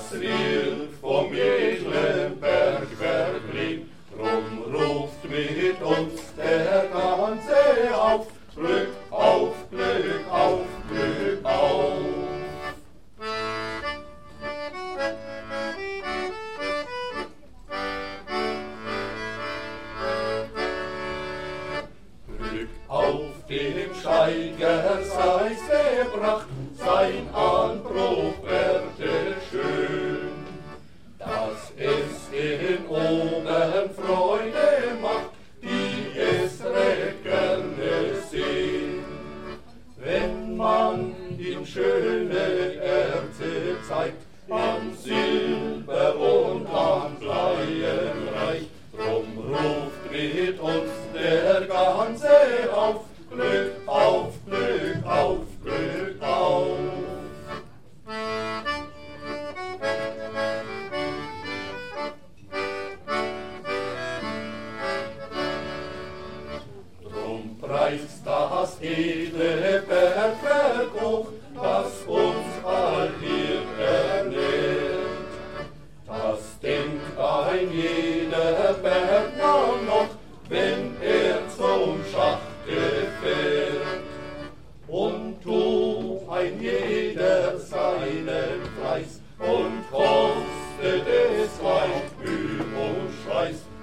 das wird vom edlen Bergwerk lehn. Drum ruft mit uns der ganze auf, Glück auf, Glück auf, Glück auf. Glück auf dem Steiger sei's gebracht, sein Anbruch werde schön, dass es in Obern Freude macht, die es recht gerne sehen. Wenn man ihm schöne Erze zeigt, an Silber und an Bleien reich, drum ruft mit uns der ganze auf, Glück auf, Glück auf, Glück auf. Drum preist das edle Bergwerk hoch, das uns all hier ernährt. Das denkt ein jeder Bergmann noch, wenn er zum Schachte fährt. Und tut ein jeder seinen Fleiß und kostet es gleich Mühe und Schweiß.